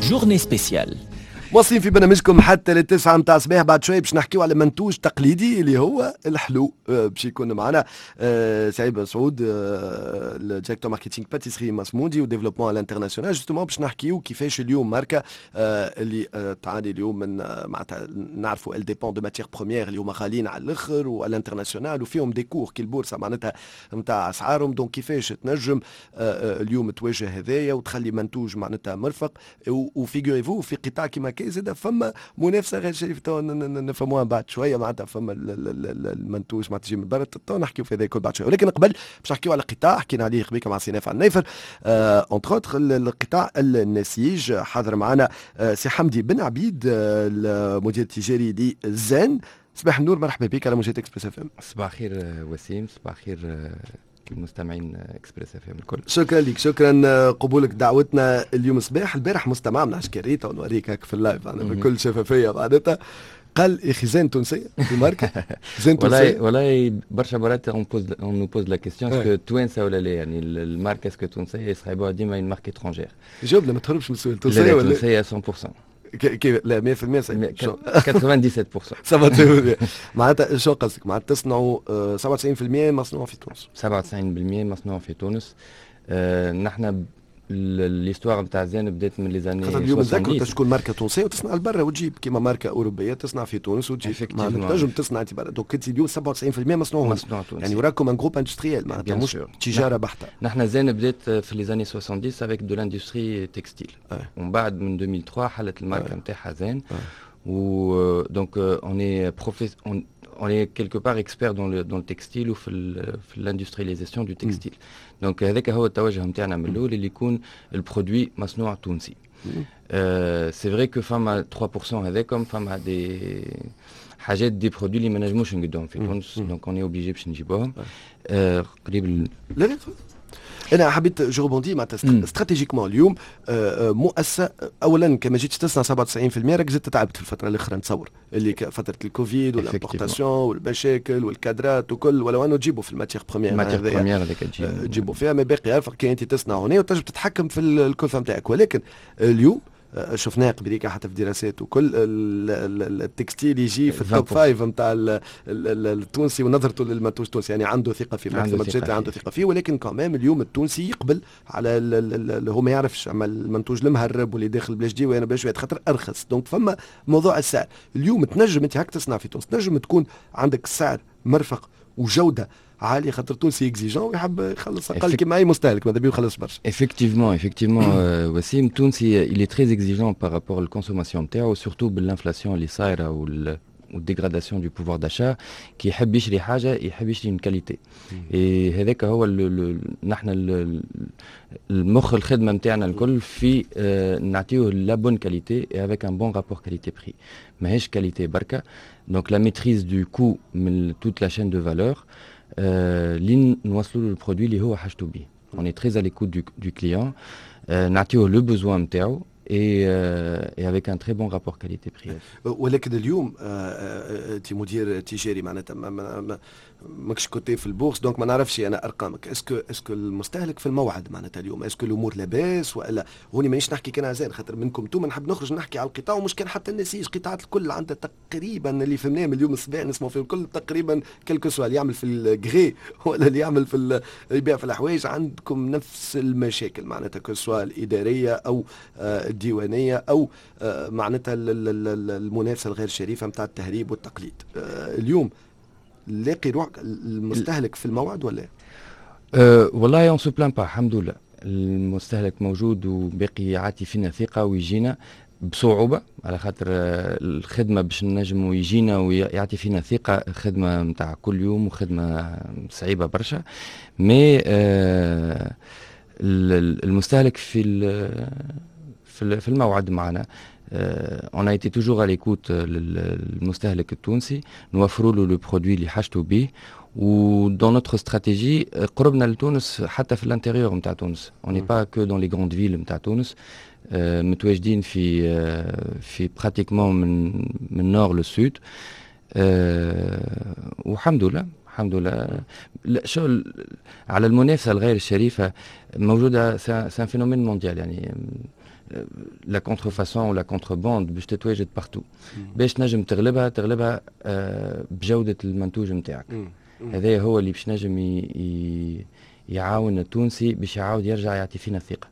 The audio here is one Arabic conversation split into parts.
journée spéciale. واصلين في برنامجكم حتى للتسعة متاع الصباح. بعد شوي باش نحكيو على منتوج تقليدي اللي هو الحلو. باش يكون معنا سعيد سعود الديريكتور ماركتينغ باتيسري ماسمودي وديفلوبمون على الانترناسيونال. جوستومون باش نحكيو كيفاش اليوم ماركه اللي تعاني اليوم من معناتها نعرفوا ال ديبون دو ماتيير بروميير اللي هما غاليين على الاخر وعلى الانترناسيونال وفيهم ديكور كي البورصه معناتها نتاع اسعارهم. دونك كيفاش تنجم اليوم تواجه هذايا وتخلي منتوج معناتها مرفق. وفيغوريفو في قطاع كيما زاد فما منافسه غير شريف تو نفهموها بعد شويه معناتها فما المنتوج معناتها تجي من برا تو نحكيو في هذا كل بعد شويه. ولكن قبل باش نحكيو على قطاع حكينا عليه قبيله مع سيناف على النيفر اونتر اوتر القطاع النسيج. حاضر معنا سي حمدي بن عبيد المدير التجاري لزين. صباح النور، مرحبا بك على موجات اكسبريس اف ام. صباح الخير وسيم، صباح الخير المستمعين اكسبريس اف ام الكل. شكرا لك، شكرا قبولك دعوتنا اليوم صباح. البارح مستمع من عسكريه ونوريك هيك في اللايف انا بكل شفافيه معناتها قال يا اخي زين تونسيه في ماركه زين تونسيه. والله برشا مرات اون نو بوز لا كيستيون اسكو توانسه ولا لا، يعني الماركه اسكو تونسيه يصحبوها ديما اون مارك اترونجير. جاوبنا ما تهربش من السؤال. تونسيه ولا تونسيه 100%؟ لا 100% 97%. معناتها شو قصدك؟ معناتها تصنعوا 97% مصنوع في تونس. 97% مصنوع في تونس. نحن الاستوار نتاع زين بدات من لي زاني 70. اليوم نذكروا تكون ماركه تونسيه وتصنع لبرا وتجيب كيما ماركه اوروبيه تصنع في تونس وتجيب. تنجم تصنع انت برا. دونك انت اليوم 97% مصنوع تونس، يعني وراكم ان جروب اندستريال معناتها مش تجاره بحته. نحن زين بدات في لي زاني 70 افيك دو لاندستري تكستيل، ومن بعد من 2003 حلت الماركه نتاعها زين. و دونك on est quelque part expert dans le textile ou في l'industrialisation du textile. Donc هذاك هو التوجه نتاعنا من الاول اللي يكون البرودوي مصنوع تونسي. سي فري كو فما 3% هذاكم فما دي حاجات دي برودوي اللي ما نجموش نقدوهم في تونس. دونك اون اي اوبليجي باش نجيبوهم قريب. لا انا حبيت جوبوندي معناتها استراتيجيكمون اليوم مؤسسه اولا كما جيتش تصنع 97% راك زدت تعبت في الفتره الاخرى نتصور اللي فتره الكوفيد والامبورتاسيون والمشاكل والكادرات وكل ولو انه تجيبوا في الماتيغ بروميير هذاك تجيبوا فيها ما باقي الفرق كي انت تصنع هنا وتنجم تتحكم في الكلفه نتاعك. ولكن اليوم شفناه قبل حتى في دراسات وكل التكستيل يجي في التوب 5 نتاع التونسي ونظرته للمنتوج التونسي، يعني عنده ثقه فيه عنده ثقه فيه. ولكن كمان اليوم التونسي يقبل على هو ما يعرفش عمل المنتوج المهرب واللي داخل بلاش دي وانا باش خاطر ارخص. دونك فما موضوع السعر. اليوم تنجم انت هاك تصنع في تونس، تنجم تكون عندك سعر مرفق وجوده عالي خاطر تونسي اكزيجون ويحب يخلص اقل كيما اي مستهلك ماذا بيه يخلص برشا. effectivement وسيم تونسي il est très exigeant par rapport للكونسوماسيون نتاعو سورتو بالانفلاسيون اللي صايره والديغراداسيون دو بوفوار داشا. كي يحب يشري حاجه يحب يشري من كاليتي. هذاك هو نحن المخ الخدمه نتاعنا الكل في نعطيوه لا بون كاليتي اي افيك ان بون رابور كاليتي بري. ماهيش كاليتي بركه. دونك لا ميتريز دو كو من توت لا شين دو فالور اللي نوصلوا له البرودوي اللي هو حاجته بيه. On est très à l'écoute du client. نعطيوه le besoin نتاعو et avec un très bon rapport qualité-prix. ولكن اليوم انت مدير تجاري معناتها ماكش كوتي في البورصه دونك ما نعرفش انا ارقامك. اسكو المستهلك في الموعد معناتها اليوم اسكو الامور لاباس ولا هوني مانيش نحكي كان زين خاطر منكم انتم نحب نخرج نحكي على القطاع ومش كان حتى النسيج قطاعات الكل عندها تقريبا اللي فهمناه من اليوم الصباح نسمعوا فيه الكل تقريبا كلكو سوا اللي يعمل في الجري ولا اللي يعمل في يبيع في الحوايج عندكم نفس المشاكل معناتها كسوا الاداريه او الديوانيه او معناتها المنافسه الغير شريفه نتاع التهريب والتقليد. اليوم لاقي روحك المستهلك في الموعد ولا؟ والله اون سو بلان با الحمد لله. المستهلك موجود وباقي يعطي فينا ثقه ويجينا بصعوبه على خاطر الخدمه باش نجموا يجينا ويعطي فينا ثقه. خدمه نتاع كل يوم وخدمه صعيبه برشا. مي المستهلك في الموعد معنا. on a été toujours à l'écoute للمستهلك التونسي نوفروا له لو برودوي اللي حاجته به. ودون نوتر استراتيجي قربنا لتونس حتى في الانتيريور نتاع تونس. on n'est pas que dans les grandes villes نتاع تونس. متواجدين في براتيكمون من نور للسود. والحمد لله الحمد لله. شو على المنافسه الغير الشريفه موجوده، سان فينومين مونديال يعني. لا كونترفاسون ولا كونترباند باش تتواجد بارتو، باش تنجم تغلبها بجوده المنتوج نتاعك. هذا هو اللي باش نجم يعاون التونسي باش يعاود يرجع يعطي فينا الثقه.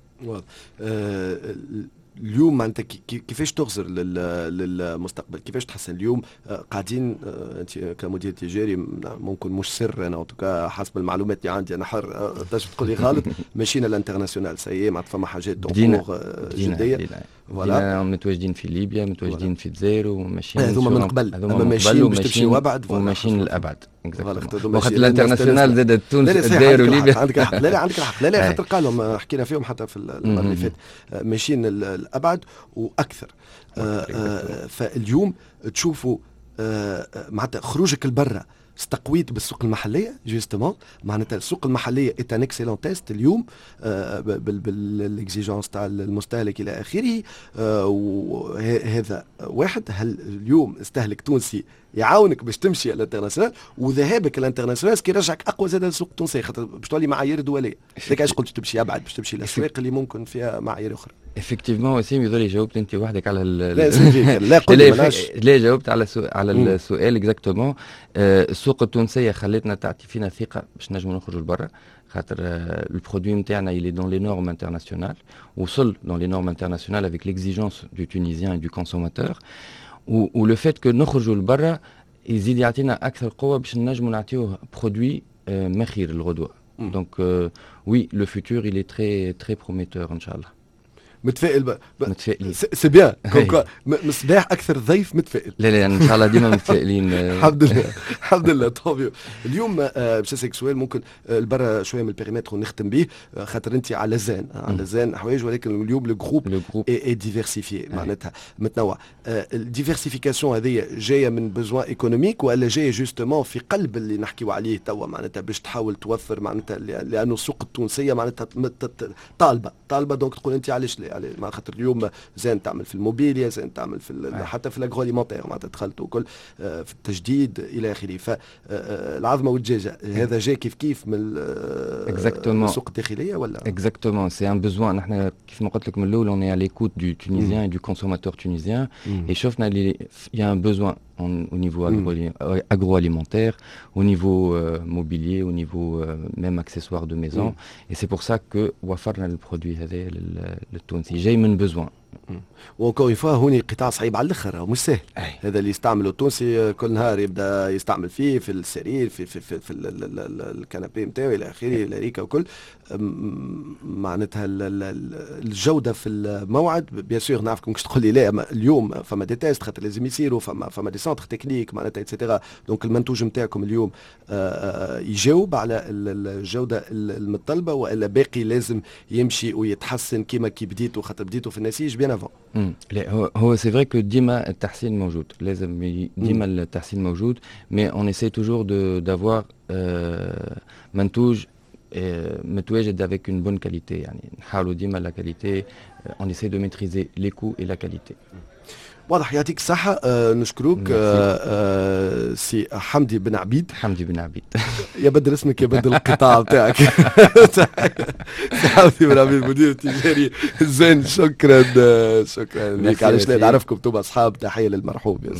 اليوم معناتها كيفاش تغزر للمستقبل؟ كيفاش تحسن اليوم؟ قاعدين انت كمدير تجاري ممكن مش سر، انا توكا حسب المعلومات اللي عندي انا حر، تنجم تقول لي غلط. ماشيين الانترناسيونال سي معناتها فما حاجات جديه. فوالا متواجدين في ليبيا، متواجدين في الجزائر، وماشيين هذوما من قبل، اما ماشيين باش تمشي وابعد وماشيين للابعد. وقت الانترناسيونال زاد تونس الجزائر وليبيا. عندك الحق، لا عندك الحق، لا خاطر قالوا حكينا فيهم حتى في المره اللي فاتت، ماشيين الابعد واكثر. فاليوم تشوفوا معناتها خروجك لبرا استقويت بالسوق المحليه جوستومون، معناتها السوق المحليه ايت ان اكسيلون تيست اليوم بالاكزيجونس تاع المستهلك الى اخره. وهذا واحد. هل اليوم استهلك تونسي يعاونك باش تمشي على الانترناسيونال، وذهابك الانترناسيونال كي يرجعك اقوى زاد السوق التونسي، خاطر باش تولي معايير دوليه. ليك علاش قلت تمشي ابعد؟ باش تمشي للاسواق اللي ممكن فيها معايير اخرى. افكتيفمون وسيم يظل جاوبت انت وحدك على لا جاوبت على السؤال اكزاكتومون. السوق التونسيه خلتنا تعطي فينا ثقه باش نجموا نخرجوا لبرا، خاطر البرودوي نتاعنا il est dans les normes internationales، وصل dans les normes internationales avec l'exigence du tunisien et du consommateur. ولو فات كو نخرجوا لبرا يزيد يعطينا اكثر قوه باش نجموا نعطيوه برودوي مخير الغدوه. دونك وي لو فيتور il est très très prometteur ان شاء الله. متفائل متفائلين سي بيان. مصباح اكثر ضيف متفائل. لا ان شاء الله ديما متفائلين. الحمد لله الحمد لله. طوبيو اليوم باش نسالك سؤال ممكن البرا شويه من البيريمتر ونختم به، خاطر انت على زان حوايج، ولكن اليوم لو جروب اي ديفيرسيفي معناتها متنوع. الديفيرسيفيكاسيون هذه جايه من بزوان ايكونوميك ولا جايه جوستومون في قلب اللي نحكيو عليه توا، معناتها باش تحاول توفر معناتها لانه السوق التونسيه معناتها طالبه دونك تقول انت علاش مع خاطر اليوم زين تعمل في الموبيليا، زين تعمل في حتى في الاغروليمونتير معناتها دخلت وكل في التجديد الى اخره. فالعظمه والدجاجه هذا جاي كيف من السوق الداخليه ولا؟ اكزاكتومون سي ان بوزوان. نحن كيف ما قلت لك من الاول اون اي على ليكوت دو تونيزيان اي دو كونسوماتور تونيزيان، اي شفنا اللي يا ان بوزوان au niveau agroalimentaire, au niveau mobilier, au niveau même accessoires de maison. Et c'est pour ça que وفرنا البرودوي هذا للتونسي جاي من بزوان. وانكور اون فوا هوني قطاع صعيب على الاخر، مش سهل. هذا اللي يستعمله التونسي كل نهار يبدا يستعمل فيه في السرير في الكنابي نتاعو الى اخره الاريكه وكل. معناتها الجوده في الموعد بيان سور نعرفكم كش تقول لي لا اليوم فما دي تيست خاطر لازم يصيروا، فما دي سونتر تكنيك معناتها اتسيتيرا. دونك المنتوج نتاعكم اليوم يجاوب على الجوده المطلبه، والا باقي لازم يمشي ويتحسن كيما كي بديتوا، خاطر بديتوا في النسيج بيان افون. لا هو سي فري كو ديما التحسين موجود، لازم ديما التحسين موجود، مي اون اساي توجور دافوار منتوج متواجد افيك اون بون كاليتي. يعني نحاولوا ديما لا كاليتي، اون اساي دو ميتريزي لي كو اي لا كاليتي. واضح. يعطيك الصحة. نشكروك سي حمدي بن عبيد. يبدل اسمك يبدل القطاع بتاعك. سي حمدي بن عبيد مدير التجاري زين. شكرا لك. علاش لا نعرفكم انتم اصحاب. تحية للمرحوم يا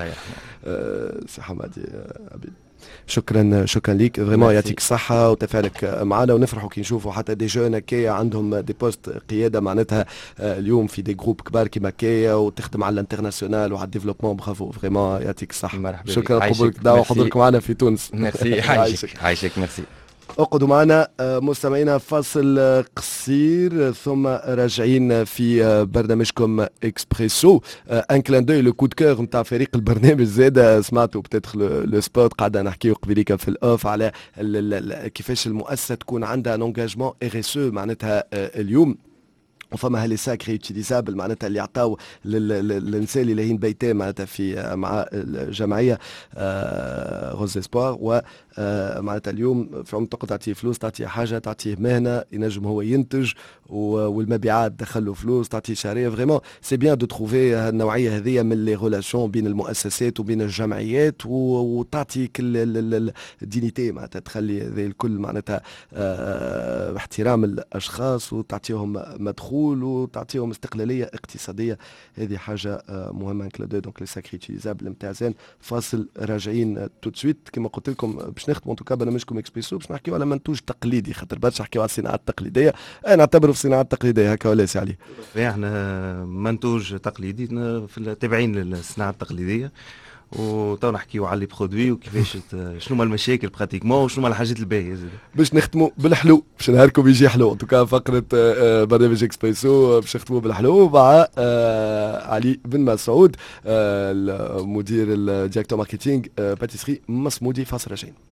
سي حمدي عبيد. شكرا ليك فريمون. يعطيك الصحة وتفاعلك معنا، ونفرحوا كي نشوفوا حتى دي جون كيا عندهم دي بوست قيادة معناتها اليوم في دي جروب كبار كيما كيا، وتخدم على الانترناسيونال وعلى الديفلوبمون. برافو فريمون. يعطيك الصحة. شكرا قبولك الدعوة وحضورك معنا في تونس. ميرسي. عايشك ميرسي. اقعدوا معنا مستمعينا، فاصل قصير ثم راجعين في برنامجكم اكسبريسو. ان كلان دوي لو كود كور نتاع فريق البرنامج زاد سمعتوا بتدخل لو سبوت قاعده نحكيو قبيليك في الاوف على كيفاش المؤسسه تكون عندها ان انجاجمون ار اس او معناتها اليوم وفما هالي ساك ريوتيليزابل معناتها اللي عطاو للنساء اللي لاهين بيتين معناتها في مع الجمعيه غوز اسبوار. و معناتها اليوم في عمر تقعد تعطيه فلوس، تعطيه حاجه، تعطيه مهنه ينجم هو ينتج، والمبيعات دخلوا فلوس، تعطيه شهريه. فريمون سي بيان دو تروفي النوعيه هذه من لي ريلاسيون بين المؤسسات وبين الجمعيات، وتعطي كل الدينيتي معناتها تخلي ذي الكل معناتها باحترام الاشخاص، وتعطيهم مدخول وتعطيهم استقلاليه اقتصاديه. هذه حاجه مهمه. دونك لي ساكري تيزابل نتاع زين. فاصل راجعين تو سويت كما قلت لكم باش نخدموا توكا برنامجكم اكسبريسو باش نحكيو على منتوج تقليدي، خاطر برشا نحكيو على الصناعه التقليديه. انا نعتبره في الصناعه التقليديه هكا ولا سي علي؟ احنا منتوج تقليدي في تابعين للصناعه التقليديه، وتو نحكيو على لي برودوي وكيفاش شنو هما المشاكل براتيكمون وشنو هما الحاجات الباهيه زاد باش نختموا بالحلو. باش نهاركم يجي حلو توكا فقره برنامج اكسبريسو باش نختموا بالحلو مع علي بن مسعود المدير الديريكتور ماركتينغ باتيسري مصمودي. فاصل راجعين.